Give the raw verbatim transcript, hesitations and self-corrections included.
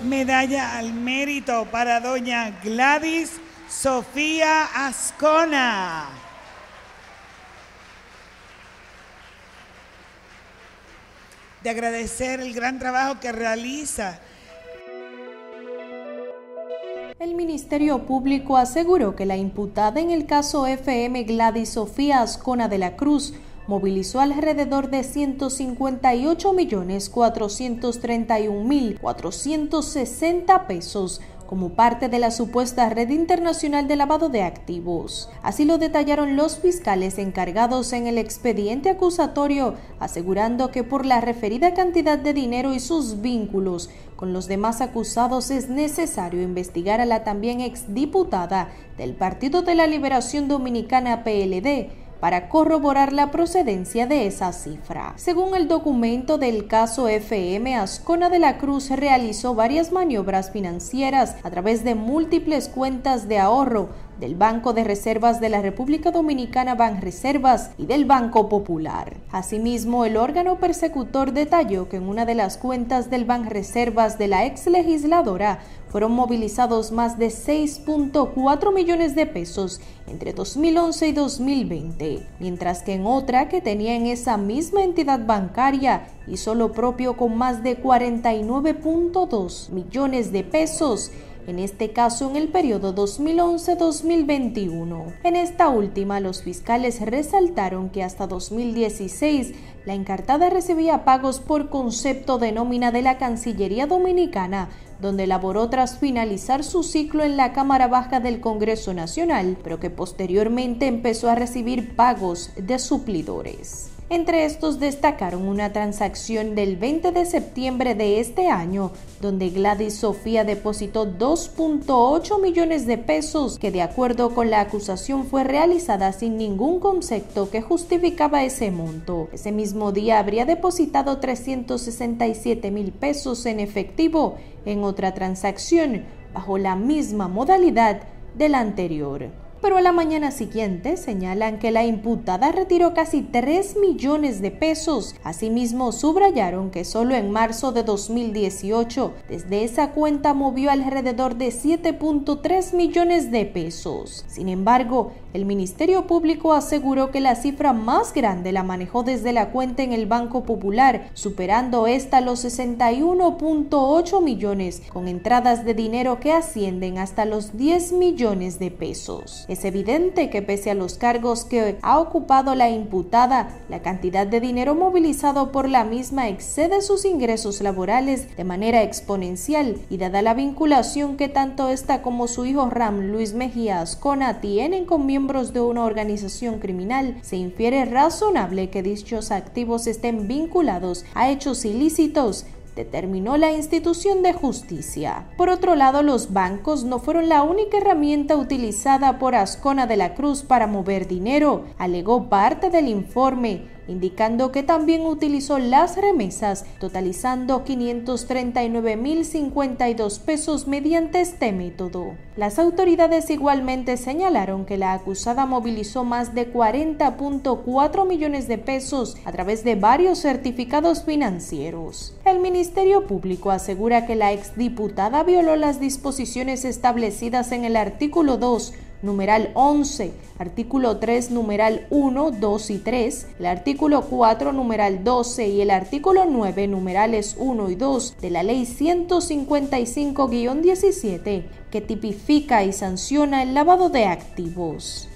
Medalla al mérito para doña Gladys Sofía Ascona. De agradecer el gran trabajo que realiza. El Ministerio Público aseguró que la imputada en el caso F M Gladys Sofía Ascona de la Cruz movilizó alrededor de ciento cincuenta y ocho millones cuatrocientos treinta y un mil cuatrocientos sesenta pesos como parte de la supuesta red internacional de lavado de activos. Así lo detallaron los fiscales encargados en el expediente acusatorio, asegurando que por la referida cantidad de dinero y sus vínculos con los demás acusados es necesario investigar a la también exdiputada del Partido de la Liberación Dominicana P L D, para corroborar la procedencia de esa cifra. Según el documento del caso F M, Ascona de la Cruz realizó varias maniobras financieras a través de múltiples cuentas de ahorro del Banco de Reservas de la República Dominicana Banreservas y del Banco Popular. Asimismo, el órgano persecutor detalló que en una de las cuentas del Banreservas de la ex legisladora fueron movilizados más de seis punto cuatro millones de pesos entre dos mil once y dos mil veinte, mientras que en otra que tenía en esa misma entidad bancaria hizo lo propio con más de cuarenta y nueve punto dos millones de pesos, en este caso en el periodo dos mil once a dos mil veintiuno. En esta última, los fiscales resaltaron que hasta dos mil dieciséis la encartada recibía pagos por concepto de nómina de la Cancillería Dominicana, donde laboró tras finalizar su ciclo en la Cámara Baja del Congreso Nacional, pero que posteriormente empezó a recibir pagos de suplidores. Entre estos destacaron una transacción del veinte de septiembre de este año, donde Gladys Sofía depositó dos punto ocho millones de pesos, que de acuerdo con la acusación fue realizada sin ningún concepto que justificaba ese monto. Ese mismo día habría depositado trescientos sesenta y siete mil pesos en efectivo en otra transacción, bajo la misma modalidad de la anterior. Pero a la mañana siguiente señalan que la imputada retiró casi tres millones de pesos. Asimismo, subrayaron que solo en marzo de dos mil dieciocho, desde esa cuenta movió alrededor de siete punto tres millones de pesos. Sin embargo, el Ministerio Público aseguró que la cifra más grande la manejó desde la cuenta en el Banco Popular, superando esta los sesenta y uno punto ocho millones, con entradas de dinero que ascienden hasta los diez millones de pesos. Es evidente que pese a los cargos que ha ocupado la imputada, la cantidad de dinero movilizado por la misma excede sus ingresos laborales de manera exponencial, y dada la vinculación que tanto esta como su hijo Ram Luis Mejía Ascona tienen con miembros de una organización criminal, se infiere razonable que dichos activos estén vinculados a hechos ilícitos, determinó la institución de justicia. Por otro lado, los bancos no fueron la única herramienta utilizada por Ascona de la Cruz para mover dinero, alegó parte del informe, indicando que también utilizó las remesas, totalizando quinientos treinta y nueve mil cincuenta y dos pesos mediante este método. Las autoridades igualmente señalaron que la acusada movilizó más de cuarenta punto cuatro millones de pesos a través de varios certificados financieros. El Ministerio Público asegura que la exdiputada violó las disposiciones establecidas en el artículo dos, numeral once, artículo tres, numeral uno, dos y tres, el artículo cuatro, numeral doce y el artículo nueve, numerales uno y dos de la Ley ciento cincuenta y cinco guión diecisiete, que tipifica y sanciona el lavado de activos.